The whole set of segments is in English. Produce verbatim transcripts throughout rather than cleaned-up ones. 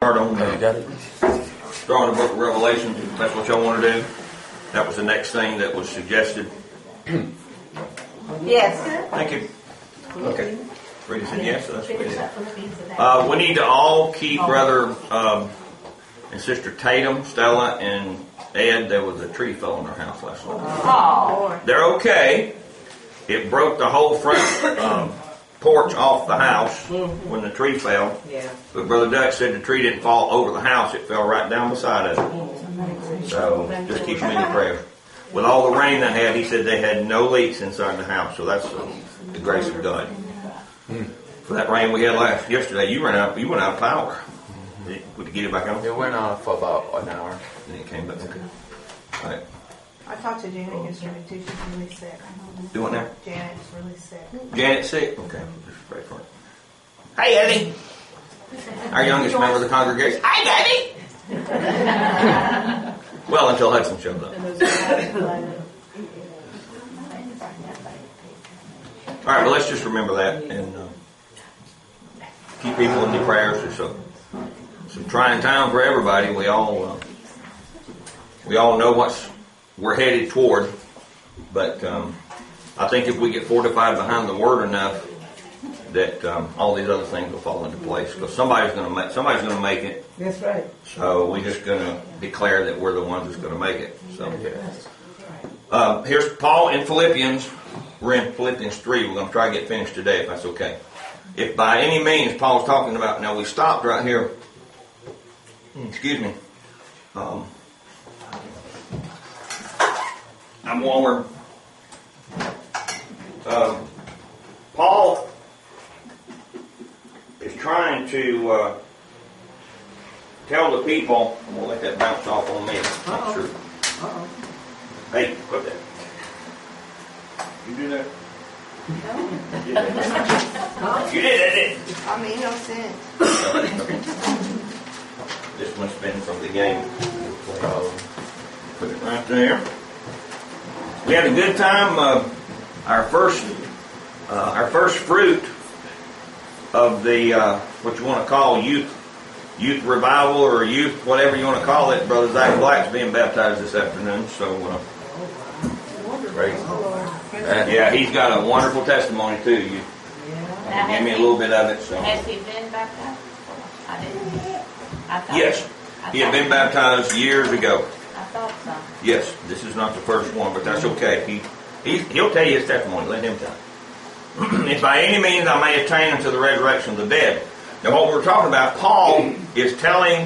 Start on the, start on the book of Revelation. That's what y'all want to do? That was the next thing that was suggested. Yes. Thank you. Okay. Brady said yes, so that's what it is. Uh, we need to all keep Brother um, and Sister Tatum, Stella, and Ed. There was a tree fell on their house last night. Oh. They're okay. It broke the whole front um, porch off the house when the tree fell. Yeah. But Brother Dutch said the tree didn't fall over the house. It fell right down beside of it. So just keep them in your prayers. With all the rain they had, he said they had no leaks inside the house. So that's uh, the grace of God. For that rain we had last yesterday, you ran out. You went out of power. Did you get it back on? It went on for about an hour. Then it came back. Okay. All right. I talked to Janet yesterday too. She's really sick. Do what now? Janet's really sick. Janet's sick? Okay. Just pray for her. Hey, Eddie. Our youngest member of the congregation. Hi, Daddy. Well, until Hudson shows up. All right, well, let's just remember that and uh, keep people in the prayers. It's a, some trying time for everybody. We all uh, we all know what's we're headed toward, but um, I think if we get fortified behind the Word enough, that um, all these other things will fall into place. Because somebody's going to make somebody's going to make it. That's right. So we're just going to declare that we're the ones that's going to make it. So uh, here's Paul in Philippians. We're in Philippians three. We're going to try to get finished today, if that's okay. If by any means Paul's talking about, now we stopped right here. Excuse me. Um, I'm warmer. Um, Paul is trying to uh, tell the people. I'm going to let that bounce off on me. I'm not sure. Uh-oh. Hey, put that. You do that? No. You did that, you did that didn't you? I mean, no sense. This must have been from the game. Uh, put it right there. We had a good time. Uh, our first, uh, our first fruit of the uh, what you want to call youth, youth revival or youth whatever you want to call it. Brother Zach Black's being baptized this afternoon. So, uh, praise the Lord. Yeah, he's got a wonderful testimony too. You Now, give me a has he- little bit of it. So. Has he been baptized? I didn't. I thought Yes, I he had thought- been baptized years ago. I thought so. Yes, this is not the first one, but that's okay. He, he he'll tell you his testimony. Let him tell it. If by any means I may attain unto the resurrection of the dead. Now, what we're talking about, Paul is telling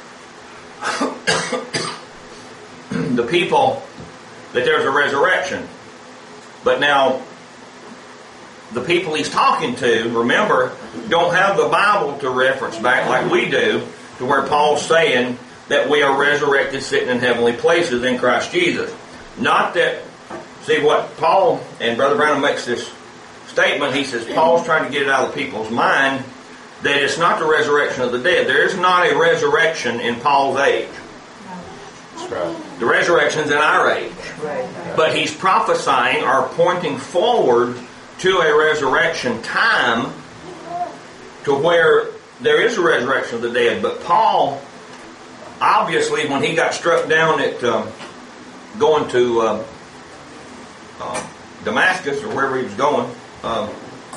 the people that there's a resurrection. But now, the people he's talking to, remember, don't have the Bible to reference back like we do, to where Paul's saying that we are resurrected sitting in heavenly places in Christ Jesus. Not that, see what Paul, and Brother Brown makes this statement, he says Paul's trying to get it out of the people's mind that it's not the resurrection of the dead. There is not a resurrection in Paul's age. That's right. The resurrection's in our age. But he's prophesying or pointing forward to a resurrection time to where there is a resurrection of the dead. But Paul, obviously, when he got struck down at um, going to um, uh, Damascus or wherever he was going, um,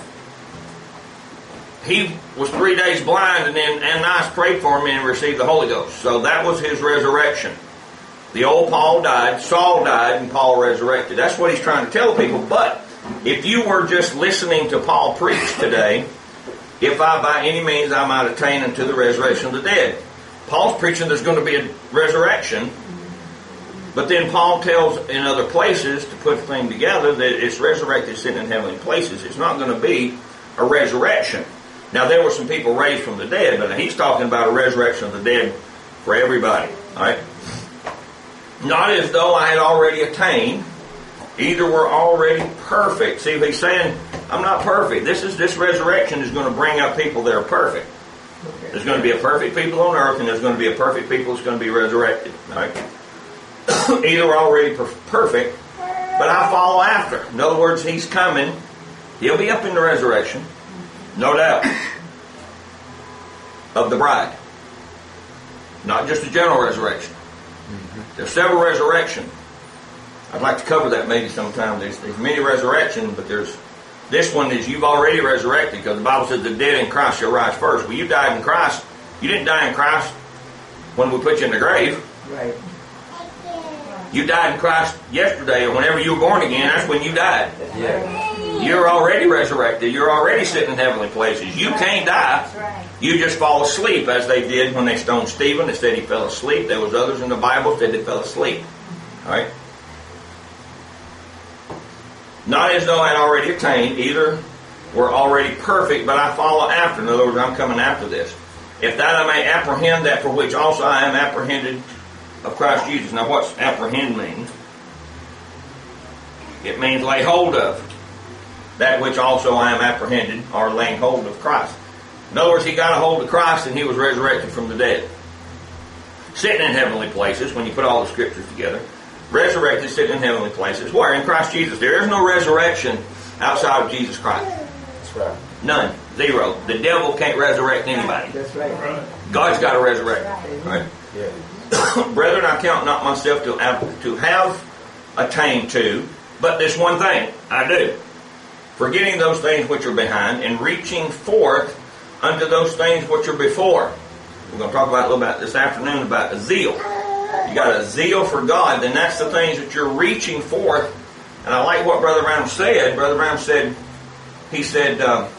he was three days blind, and then Ananias prayed for him and received the Holy Ghost. So that was his resurrection. The old Paul died, Saul died, and Paul resurrected. That's what he's trying to tell people. But if you were just listening to Paul preach today, if I by any means I might attain unto the resurrection of the dead. Paul's preaching there's going to be a resurrection, but then Paul tells in other places to put the thing together that it's resurrected sitting in heavenly places. It's not going to be a resurrection. Now there were some people raised from the dead, but he's talking about a resurrection of the dead for everybody. All right? Not as though I had already attained. Either we're already perfect. See, he's saying, I'm not perfect. This is this resurrection is going to bring up people that are perfect. There's going to be a perfect people on earth, and there's going to be a perfect people that's going to be resurrected. Right? Either we're already per- perfect, but I follow after. In other words, he's coming. He'll be up in the resurrection, no doubt, of the bride. Not just a general resurrection. There's several resurrections. I'd like to cover that maybe sometime. There's, there's many resurrections, but there's this one is you've already resurrected, because the Bible says the dead in Christ shall rise first. Well, you died in Christ. You didn't die in Christ when we put you in the grave. Right. You died in Christ yesterday, or whenever you were born again, that's when you died. Yeah. You're already resurrected. You're already sitting in heavenly places. You can't die. You just fall asleep, as they did when they stoned Stephen. They said he fell asleep. There was others in the Bible that said they fell asleep. All right? Not as though I had already attained, either were already perfect, but I follow after. In other words, I'm coming after this. If that I may apprehend that for which also I am apprehended of Christ Jesus. Now, what's apprehend mean? It means lay hold of. That which also I am apprehended, or laying hold of Christ. In other words, he got a hold of Christ and he was resurrected from the dead. Sitting in heavenly places, when you put all the scriptures together. Resurrected, sitting in heavenly places. Where? In Christ Jesus. There is no resurrection outside of Jesus Christ. That's right. None. Zero. The devil can't resurrect anybody. That's right. God's got to resurrect. Right? Yeah. Brethren, I count not myself to have, to have attained to, but this one thing I do. Forgetting those things which are behind, and reaching forth unto those things which are before. We're going to talk about a little bit this afternoon about a zeal. You got a zeal for God, then that's the things that you're reaching forth. And I like what Brother Brown said. Brother Brown said, he said, uh,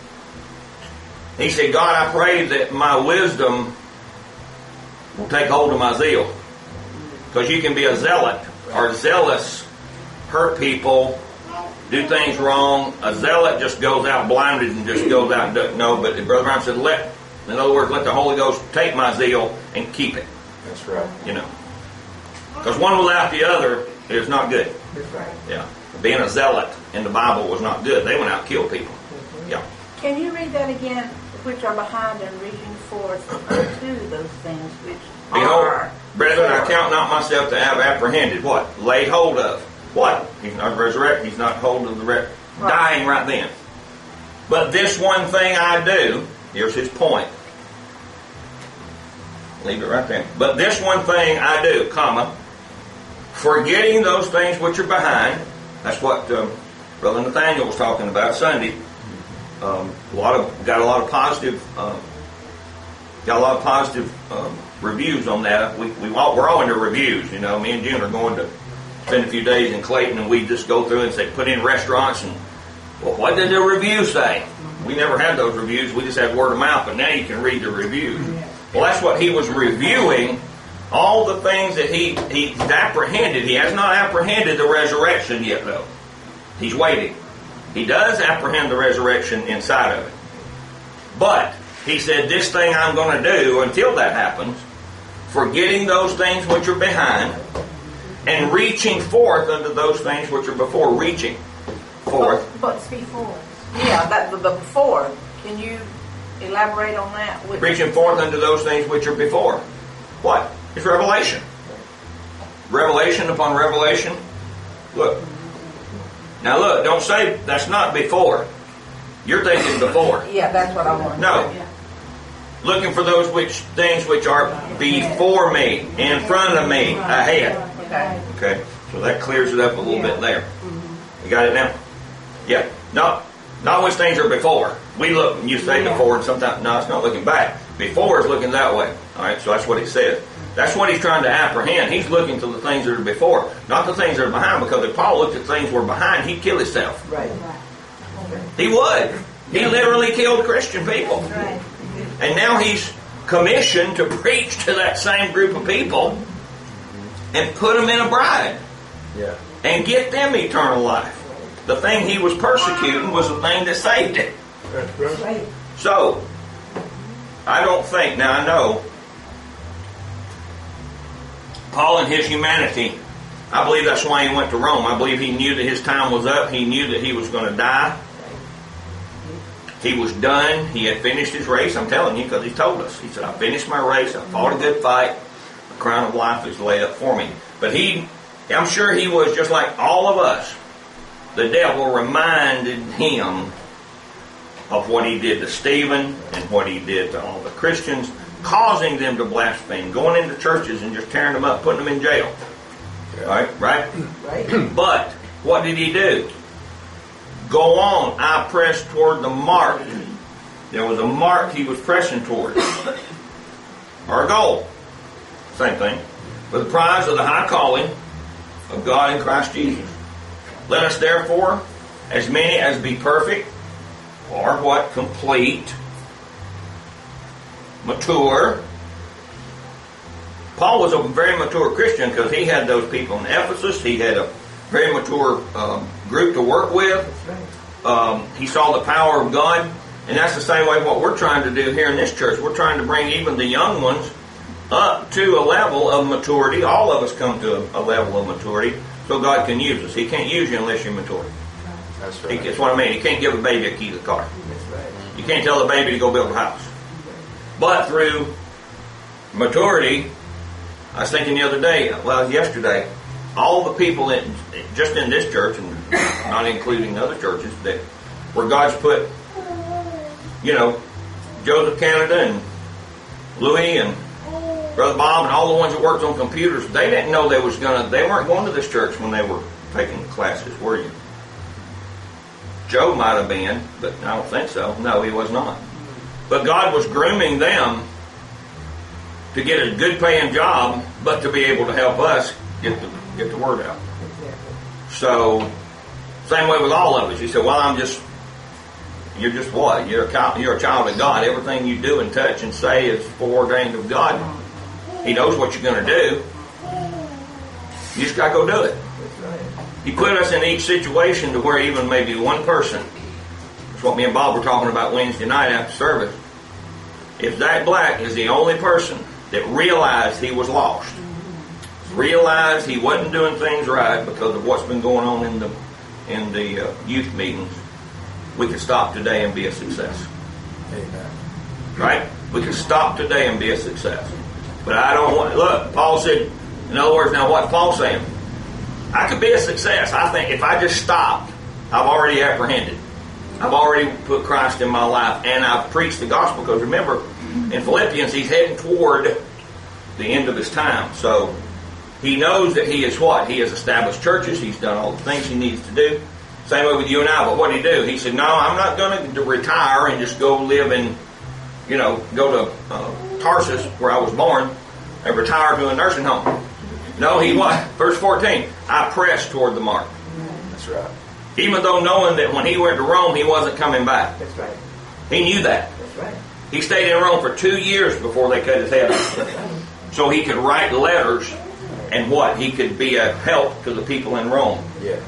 he said, God, I pray that my wisdom will take hold of my zeal. Because you can be a zealot or zealous, hurt people, do things wrong. A zealot just goes out blinded and just goes out and doesn't know. But Brother Brown said, let, in other words, let the Holy Ghost take my zeal and keep it. That's right. You know. Because one without the other is not good. That's right. Yeah. Being a zealot in the Bible was not good. They went out and killed people. Yeah. Can you read that again? Which are behind and reaching forth unto those things which Behold, are. brethren, I count not myself to have apprehended. What? Laid hold of. What? He's not resurrected. He's not hold of the re- Right. dying right then. But this one thing I do, here's his point. Leave it right there. But this one thing I do, comma, forgetting those things which are behind. That's what um, Brother Nathaniel was talking about Sunday. Um, a lot of got a lot of positive, um, got a lot of positive um, reviews on that. We we all, we're all into reviews. You know, me and June are going to spend a few days in Clayton, and we just go through and say put in restaurants and well, what did the review say? We never had those reviews. We just had word of mouth, but now you can read the reviews. Well, that's what he was reviewing. All the things that he he's apprehended. He has not apprehended the resurrection yet, though. He's waiting. He does apprehend the resurrection inside of it. But he said, this thing I'm going to do until that happens, forgetting those things which are behind, and reaching forth unto those things which are before. Reaching forth. But, but before. Yeah, that the, the before. Can you elaborate on that? With Reaching forth unto those things which are before. What? It's revelation. Revelation upon revelation. Look. Now look, don't say that's not before. You're thinking before. Yeah, that's what I want. No. Yeah. Looking for those which things which are before me, in front of me, ahead. Okay. Okay? So that clears it up a little bit there. You got it now? Yeah. Not, not which things are before. We look, and you say before, and sometimes, no, it's not looking back. Before is looking that way. Alright, so that's what he says. That's what he's trying to apprehend. He's looking to the things that are before, not the things that are behind, because if Paul looked at things that were behind, he'd kill himself. Right. He would. He literally killed Christian people. And now he's commissioned to preach to that same group of people and put them in a bride. Yeah. And get them eternal life. The thing he was persecuting was the thing that saved it. Right. So, I don't think, now I know, Paul in his humanity, I believe that's why he went to Rome. I believe he knew that his time was up. He knew that he was going to die. He was done. He had finished his race. I'm telling you, because he told us. He said, I finished my race. I fought a good fight. The crown of life is laid up for me. But he, I'm sure he was just like all of us. The devil reminded him of what he did to Stephen and what he did to all the Christians. causing them to blaspheme, going into churches and just tearing them up, putting them in jail. Right? Right? Right. But what did he do? Go on, I press toward the mark. There was a mark he was pressing toward. Or a goal. Same thing. For the prize of the high calling of God in Christ Jesus. Let us therefore, as many as be perfect, or what? Complete, mature. Paul was a very mature Christian because he had those people in Ephesus. He had a very mature um, group to work with. Um, he saw the power of God. And that's the same way what we're trying to do here in this church. We're trying to bring even the young ones up to a level of maturity. All of us come to a, a level of maturity so God can use us. He can't use you unless you're mature. That's right. He, that's what I mean. He can't give a baby a key to the car. That's right. You can't tell the baby to go build a house. But through maturity, I was thinking the other day, well, yesterday, all the people in, just in this church, and not including other churches, that where God's put, you know, Joseph Canada and Louis and Brother Bob and all the ones that worked on computers, they didn't know they was gonna. They weren't going to this church when they were taking classes, were you? Joe might have been, but I don't think so. No, he was not. But God was grooming them to get a good paying job, but to be able to help us get the get the word out. So, same way with all of us. You say, well, I'm just, you're just what? You're a child, you're a child of God. Everything you do and touch and say is foreordained of God. He knows what you're going to do. You just got to go do it. He put us in each situation to where even maybe one person, that's what me and Bob were talking about Wednesday night after service, if Zach Black is the only person that realized he was lost, realized he wasn't doing things right because of what's been going on in the in the uh, youth meetings, we could stop today and be a success. Amen. Right? We could stop today and be a success. But I don't want, look, Paul said, in other words, now what's Paul saying? I could be a success. I think if I just stopped, I've already apprehended. I've already put Christ in my life, and I've preached the gospel. Because remember, in Philippians, he's heading toward the end of his time. So he knows that he is what? He has established churches. He's done all the things he needs to do. Same way with you and I. But what did he do? He said, no, I'm not going to retire and just go live in, you know, go to uh, Tarsus, where I was born, and retire to a nursing home. No, he what? Verse fourteen, I pressed toward the mark. That's right. Even though knowing that when he went to Rome, he wasn't coming back. That's right. He knew that. That's right. He stayed in Rome for two years before they cut his head off. So he could write letters, and what? He could be a help to the people in Rome. Yeah.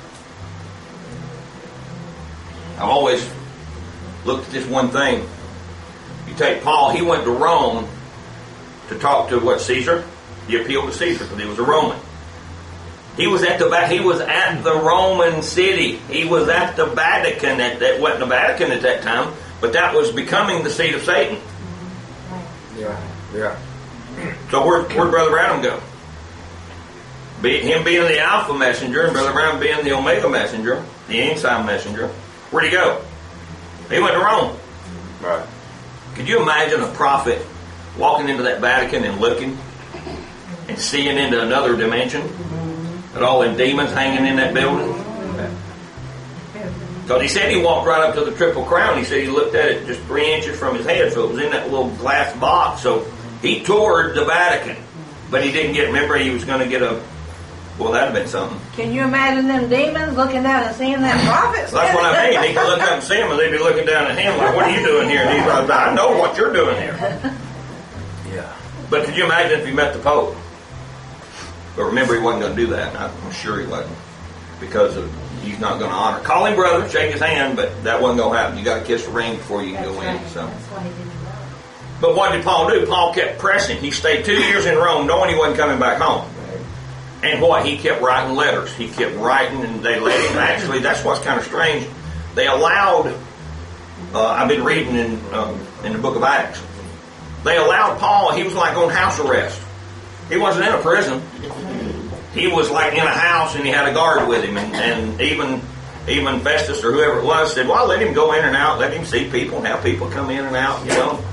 I've always looked at this one thing. You take Paul, he went to Rome to talk to what, Caesar? He appealed to Caesar because he was a Roman. He was at the he was at the Roman city. He was at the Vatican. At, that wasn't the Vatican at that time, but that was becoming the seat of Satan. Yeah. Yeah. So where where'd Brother Branham go? Be, him being the Alpha messenger and Brother Branham being the Omega messenger, the Ensign messenger. Where'd he go? He went to Rome. Right. Could you imagine a prophet walking into that Vatican and looking and seeing into another dimension? And all them demons hanging in that building? Because he said he walked right up to the Triple Crown. He said he looked at it just three inches from his head, so it was in that little glass box. So he toured the Vatican. But he didn't get, remember he was going to get a, well, that'd have been something. Can you imagine them demons looking down and seeing that prophet? So that's what I mean. He could look up and see him, and they'd be looking down at him like, what are you doing here? And he's like, I know what you're doing here. Yeah. But could you imagine if he met the Pope? But remember, he wasn't going to do that. I'm sure he wasn't. Because of, he's not going to honor. Call him brother, shake his hand, but that wasn't going to happen. You got to kiss the ring before you can go in. So. But what did Paul do? Paul kept pressing. He stayed two years in Rome knowing he wasn't coming back home. And what? He kept writing letters. He kept writing, and they let him. Actually, that's what's kind of strange. They allowed, uh, I've been reading in um, in the book of Acts, they allowed Paul, he was like on house arrest. He wasn't in a prison. He was like in a house, and he had a guard with him. And, and even even Festus or whoever it was said, well, let him go in and out, let him see people and have people come in and out, you know.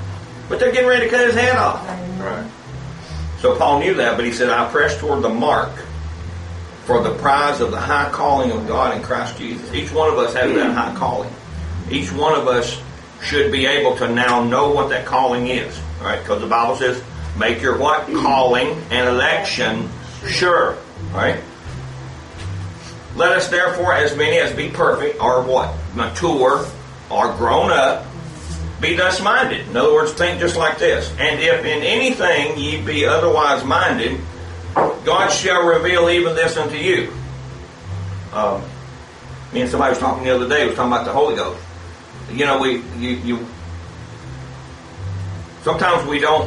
But they're getting ready to cut his head off. Right. So Paul knew that, but he said, I press toward the mark for the prize of the high calling of God in Christ Jesus. Each one of us has that high calling. Each one of us should be able to now know what that calling is. All right? Because the Bible says, make your what? Calling and election sure. All right? Let us therefore, as many as be perfect, or what? Mature, or grown up, be thus minded. In other words, think just like this. And if in anything ye be otherwise minded, God shall reveal even this unto you. Um, me and somebody was talking the other day, was talking about the Holy Ghost. You know, we, you, you, sometimes we don't,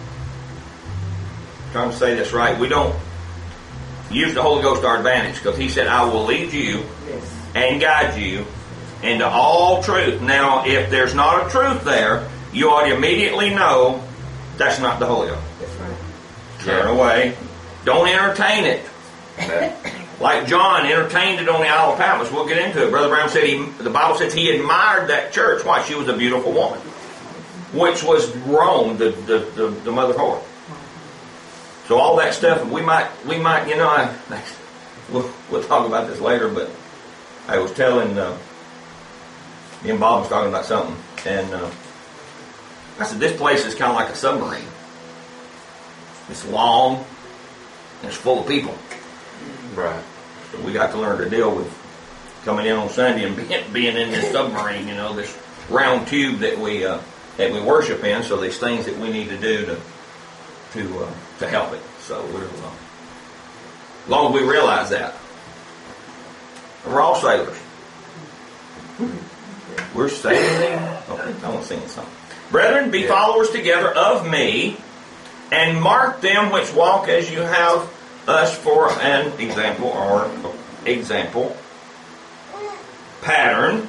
I'm trying to say this right, we don't use the Holy Ghost to our advantage, because He said, I will lead you and guide you into all truth. Now, if there's not a truth there, you ought to immediately know that's not the Holy Ghost. That's right. Turn away. Don't entertain it. Like John entertained it on the Isle of Patmos. We'll get into it. Brother Brown said he, the Bible says he admired that church. Why? She was a beautiful woman. Which was Rome, the, the, the, the mother whore. So all that stuff, we might, we might, you know, I, we'll, we'll talk about this later, but I was telling, uh, me and Bob was talking about something, and uh, I said, this place is kind of like a submarine. It's long, and it's full of people. Right. So we got to learn to deal with coming in on Sunday and being, being in this submarine, you know, this round tube that we uh, that we worship in. So there's things that we need to do to to uh, to help it. So we're uh, as long as we realize that, we're all sailors. We're sailing. Okay, I want to sing this song. Brethren, be followers together of me, and mark them which walk as you have us for an example, or example, pattern.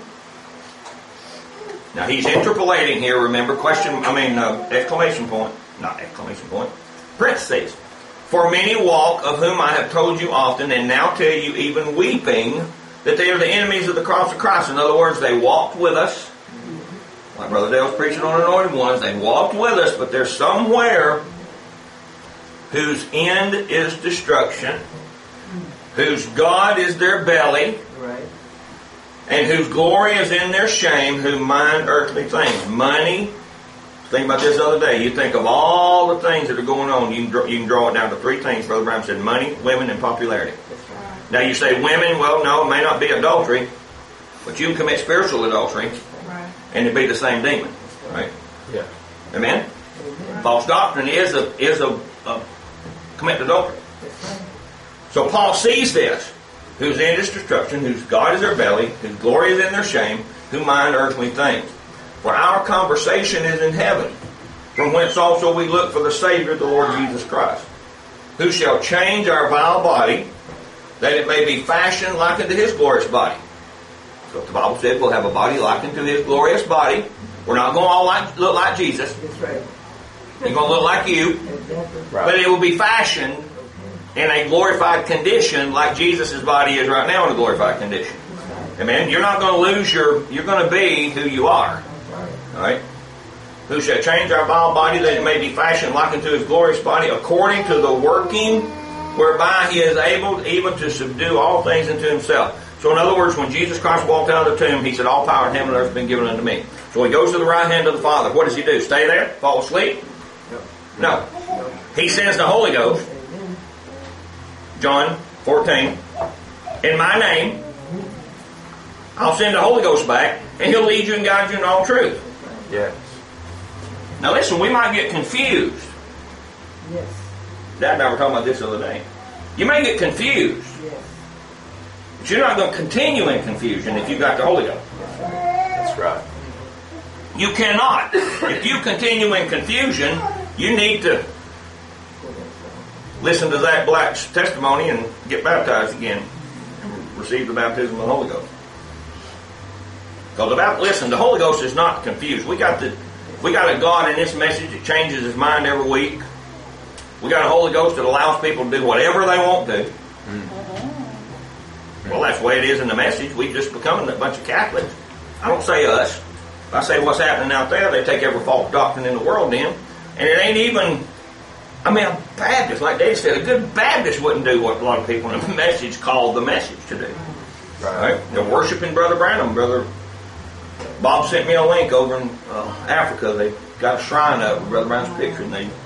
Now he's interpolating here, remember, question, I mean, uh, exclamation point, not exclamation point, parentheses. For many walk, of whom I have told you often, and now tell you even weeping, that they are the enemies of the cross of Christ. In other words, they walked with us. Like Brother Dale was preaching on Anointed Ones, they walked with us, but there's somewhere whose end is destruction, whose God is their belly, Right. and whose glory is in their shame, who mind earthly things. Money. Think about this the other day. You think of all the things that are going on. You can draw, you can draw it down to three things. Brother Brown said money, women, and popularity. That's right. Now you say women, well, no, it may not be adultery, but you can commit spiritual adultery, Right. and it'd be the same demon. Right? Yeah. Amen? False doctrine is a is a, a commit adultery. So Paul sees this, whose end is destruction, whose God is their belly, whose glory is in their shame, who mind earthly things. For our conversation is in heaven, from whence also we look for the Savior, the Lord Jesus Christ, who shall change our vile body, that it may be fashioned like unto His glorious body. So the Bible said we'll have a body like unto His glorious body. We're not going to all like, look like Jesus. That's right. You're going to look like you. Exactly. Right. But it will be fashioned in a glorified condition like Jesus' body is right now in a glorified condition. Amen? You're not going to lose your, you're going to be who you are. Alright? Who shall change our vile body that it may be fashioned like unto His glorious body according to the working whereby He is able even to subdue all things unto Himself. So in other words, when Jesus Christ walked out of the tomb, He said, all power in heaven and earth has been given unto me. So He goes to the right hand of the Father. What does He do? Stay there? Fall asleep? No. He sends the Holy Ghost. John fourteen. In my name, I'll send the Holy Ghost back, and He'll lead you and guide you in all truth. Yes. Now listen, we might get confused. Yes. Dad and I were talking about this the other day. You may get confused, Yes. but you're not going to continue in confusion if you've got the Holy Ghost. That's right. You cannot. If you continue in confusion, you need to listen to Zach Black's testimony and get baptized again and receive the baptism of the Holy Ghost. Because about listen, the Holy Ghost is not confused. We got the we got a God in this message that changes His mind every week. We got a Holy Ghost that allows people to do whatever they want to. Mm. Well, that's the way it is in the message. We've just become a bunch of Catholics. I don't say us. If I say what's happening out there, they take every false doctrine in the world in, and it ain't even. I mean, a Baptist, like Dave said, a good Baptist wouldn't do what a lot of people in the message call the message to do. Right. Right? They're worshiping Brother Branham. Brother Bob sent me a link over in uh, Africa. They got a shrine up with Brother Branham's picture, and they.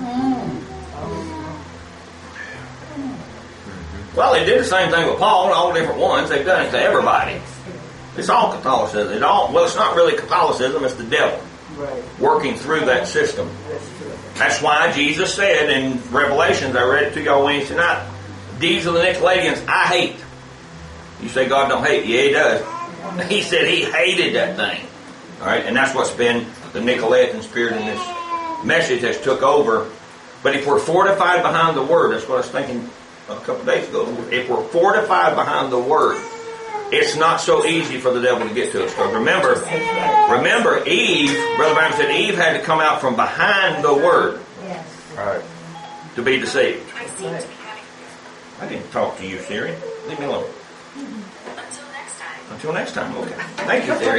Well, they did the same thing with Paul and all the different ones. They've done it to everybody. It's all Catholicism. It all well, it's not really Catholicism. It's the devil Right. working through that system. That's true. That's why Jesus said in Revelations, I read it to y'all Wednesday night, deeds of the Nicolaitans I hate. You say God don't hate? Yeah, He does. He said He hated that thing. All right, and that's what's been the Nicolaitan spirit in this message has took over. But if we're fortified behind the Word, that's what I was thinking a couple of days ago. If we're fortified behind the Word, it's not so easy for the devil to get to us. Because remember, remember Eve, Brother Brown said Eve had to come out from behind the Word Yes. Right. to be deceived. I seem to be having I didn't talk to you, Siri. Leave me alone. until next time. Until next time, okay. Thank you, Siri.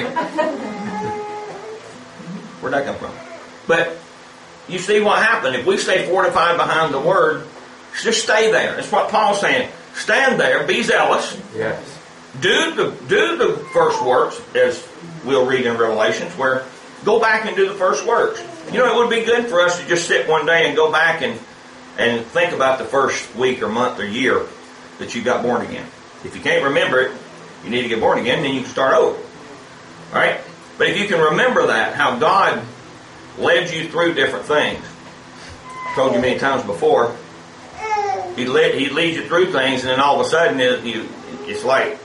Where'd that come from? But you see what happened. If we stay fortified behind the Word, just stay there. That's what Paul's saying. Stand there, be zealous, Yes. do the do the first works, as we'll read in Revelations, where go back and do the first works. You know, it would be good for us to just sit one day and go back and and think about the first week or month or year that you got born again. If you can't remember it, you need to get born again, then you can start over. All right? But if you can remember that, how God led you through different things. I've told you many times before, He led, He leads you through things, and then all of a sudden it, you, it's like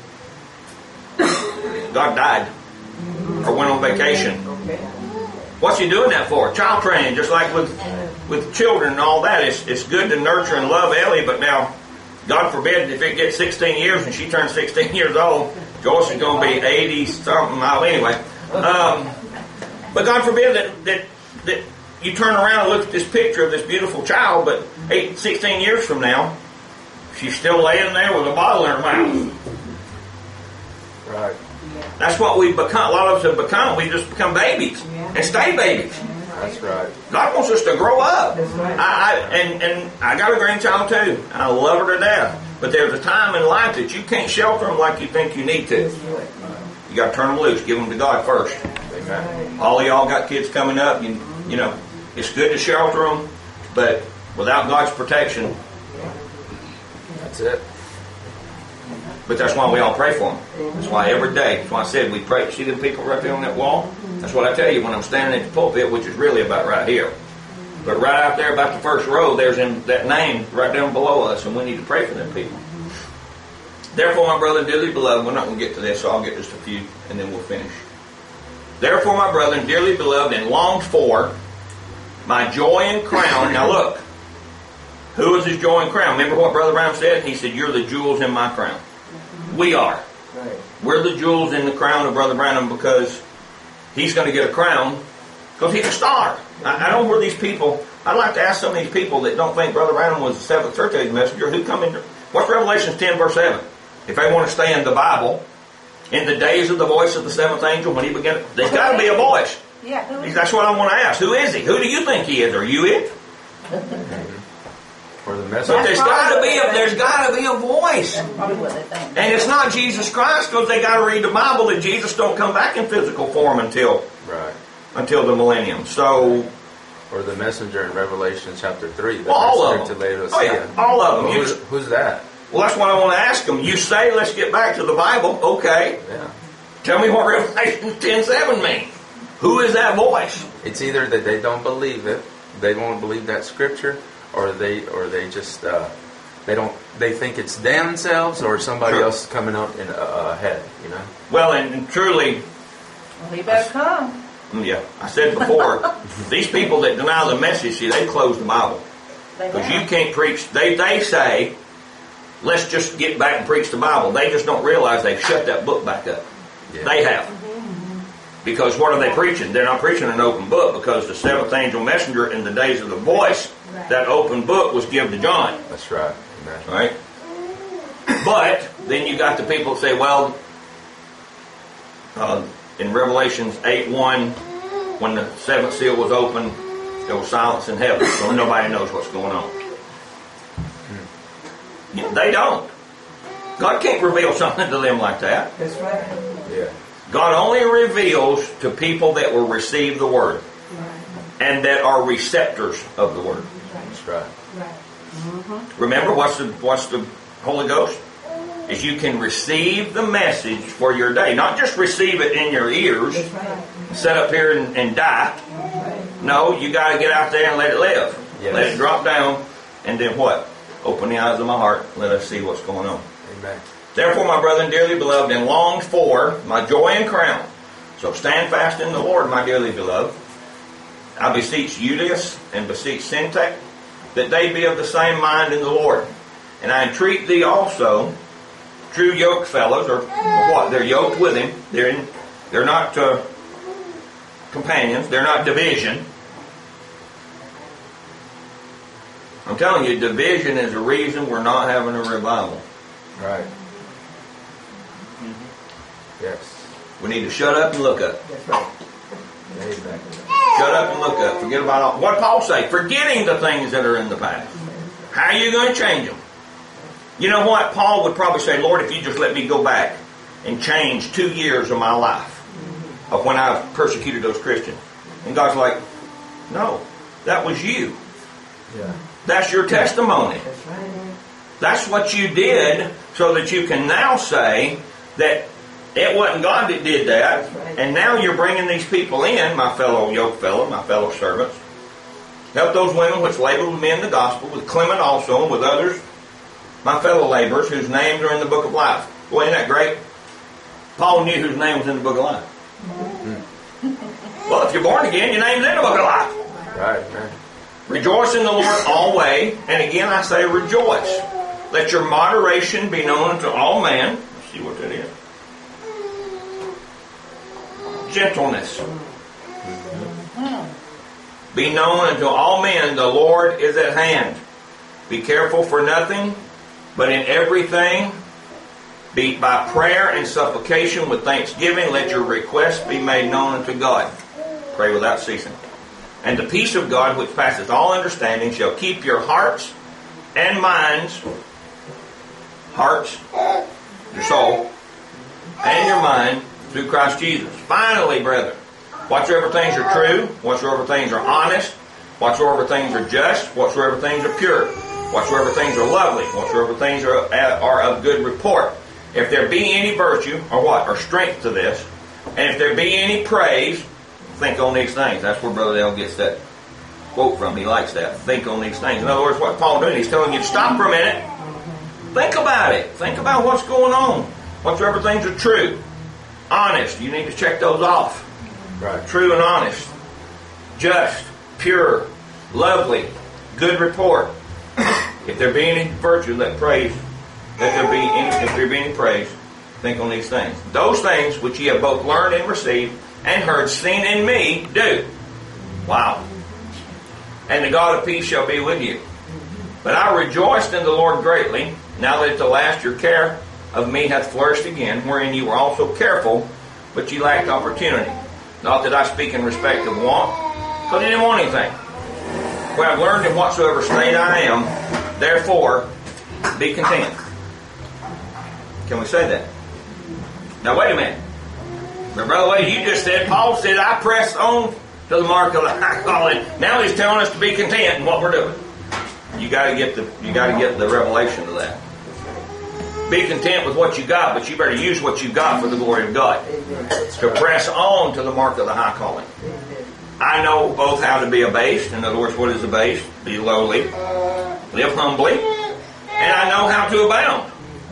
God died or went on vacation. Okay. What's He doing that for? Child training, just like with with children and all that. It's it's good to nurture and love Ellie, but now, God forbid, if it gets sixteen years and she turns sixteen years old, Joyce is going to be eighty something. Well, anyway, um, but God forbid that, that that you turn around and look at this picture of this beautiful child, but eight, sixteen years from now, she's still laying there with a bottle in her mouth. Right. That's what we've become. A lot of us have become. We just become babies and stay babies. That's right. God wants us to grow up. That's right. I, I and and I got a grandchild too. I love her to death. But there's a time in life that you can't shelter them like you think you need to. You got to turn them loose. Give them to God first. Amen. All of y'all got kids coming up. You you know, it's good to shelter them, but without God's protection. That's it. But that's why we all pray for them. That's why every day. That's why I said we pray. See them people right there on that wall? That's what I tell you when I'm standing at the pulpit, which is really about right here. But right out there, about the first row, there's in that name right down below us, and we need to pray for them people. Therefore, my brother, dearly beloved, we're not going to get to this, so I'll get just a few, and then we'll finish. Therefore, my brethren, dearly beloved and longed for, my joy and crown. Now look, who is his joy and crown? Remember what Brother Brown said? He said, you're the jewels in my crown. We are. Right. We're the jewels in the crown of Brother Branham because he's going to get a crown because he's a star. I, I don't know where these people, I'd like to ask some of these people that don't think Brother Branham was the seventh church age messenger, who come in, what's Revelation ten verse seven? If they want to stay in the Bible, in the days of the voice of the seventh angel when he began, there's got to be a voice. Yeah. Who is That's what I want to ask. Who is he? Who do you think he is? Are you it? For the But message. there's got to be a, there's got to be a voice. That's probably what they think. And it's not Jesus Christ because they got to read the Bible that Jesus don't come back in physical form until Right. until the millennium. So, Or the messenger in Revelation chapter three. The well, all of messenger them. to Oh Laodicea. yeah, all of them. Well, You who's, just- who's that? well, that's what I want to ask them. You say, let's get back to the Bible. Okay. Yeah. Tell me what Revelation ten seven means. Who is that voice? It's either that they don't believe it, they won't believe that scripture, or they or they just uh, they don't they think it's themselves or somebody Sure. else coming up in uh, ahead. You know. Well, and, and truly, Well, he better come. yeah, I said before, these people that deny the message, see, they close the Bible. They Because you have. can't preach. They they say, let's just get back and preach the Bible. They just don't realize they've shut that book back up. Yeah. They have. Because what are they preaching? They're not preaching an open book because the seventh angel messenger in the days of the voice, that open book was given to John. That's right. Amen. Right? But then you got the people that say, well, uh, in Revelations eight one, when the seventh seal was opened, there was silence in heaven, so nobody knows what's going on. They don't. God can't reveal something to them like that. That's right. Yeah. God only reveals to people that will receive the Word and that are receptors of the Word. That's right. Right. Remember, what's the what's the Holy Ghost? Is you can receive the message for your day. Not just receive it in your ears, That's right. sit up here and, and die. No, you got to get out there and let it live. Yes. Let it drop down, and then what? Open the eyes of my heart. Let us see what's going on. Amen. Therefore, my brethren, dearly beloved, and longed for, my joy and crown. So stand fast in the Lord, my dearly beloved. I beseech Euodias and beseech Syntyche, that they be of the same mind in the Lord. And I entreat thee also, true yoke fellows, or what? They're yoked with him. They're in, they're not uh, companions. They're not division. I'm telling you, division is the reason we're not having a revival. Right. Yes. We need to shut up and look up. That's right. Amen. Shut up and look up. Forget about all. What did Paul say? Forgetting the things that are in the past. How are you going to change them? You know what? Paul would probably say, Lord, if you just let me go back and change two years of my life of when I persecuted those Christians. And God's like, no, that was you. Yeah. That's your testimony. That's right. That's what you did so that you can now say that it wasn't God that did that. That's right. And now you're bringing these people in, my fellow yoke fellow, my fellow servants. Help those women which labor with me in the gospel, with Clement also, and with others, my fellow laborers, whose names are in the book of life. Boy, isn't that great? Paul knew whose name was in the book of life. Well, if you're born again, your name's in the book of life. Right, man. Rejoice in the Lord always. And again I say rejoice. Let your moderation be known to all men. Let's see what that is. Gentleness. Be known unto all men, the Lord is at hand. Be careful for nothing, but in everything, be by prayer and supplication with thanksgiving, let your requests be made known unto God. Pray without ceasing. And the peace of God, which passeth all understanding, shall keep your hearts and minds, hearts, your soul, and your mind through Christ Jesus. Finally, brethren, whatsoever things are true, whatsoever things are honest, whatsoever things are just, whatsoever things are pure, whatsoever things are lovely, whatsoever things are, are of good report. If there be any virtue, or what, or strength to this, and if there be any praise, think on these things. That's where Brother Dale gets that quote from. He likes that. Think on these things. In other words, what Paul's doing, he's telling you to stop for a minute. Think about it. Think about what's going on. Whatsoever things are true, honest, you need to check those off. Right. True and honest, just, pure, lovely, good report. If there be any virtue, let praise. Let there be any, if there be any praise, think on these things. Those things which ye have both learned and received and heard, seen in me, do. Wow. And the God of peace shall be with you. But I rejoiced in the Lord greatly, now that at the last your care of me hath flourished again, wherein you were also careful, but ye lacked opportunity. Not that I speak in respect of want, because I didn't want anything. For I have learned in whatsoever state I am, therefore be content. Can we say that? Now wait a minute. But Brother Wade, you just said, Paul said, I press on to the mark of the high calling. Now he's telling us to be content in what we're doing. You got to get the you got to get the revelation of that. Be content with what you got, but you better use what you got for the glory of God. To press on to the mark of the high calling. I know both how to be abased. In other words, what is abased? Be lowly. Live humbly. And I know how to abound.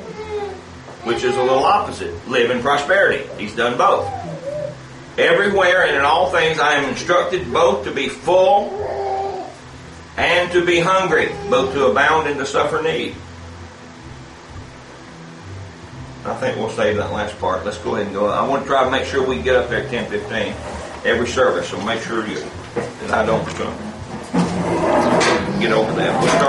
Which is a little opposite. Live in prosperity. He's done both. Everywhere and in all things I am instructed both to be full and to be hungry, both to abound and to suffer need. I think we'll save that last part. Let's go ahead and go. I want to try to make sure we get up there at ten fifteen every service, so make sure you that I don't uh, get over that. We'll start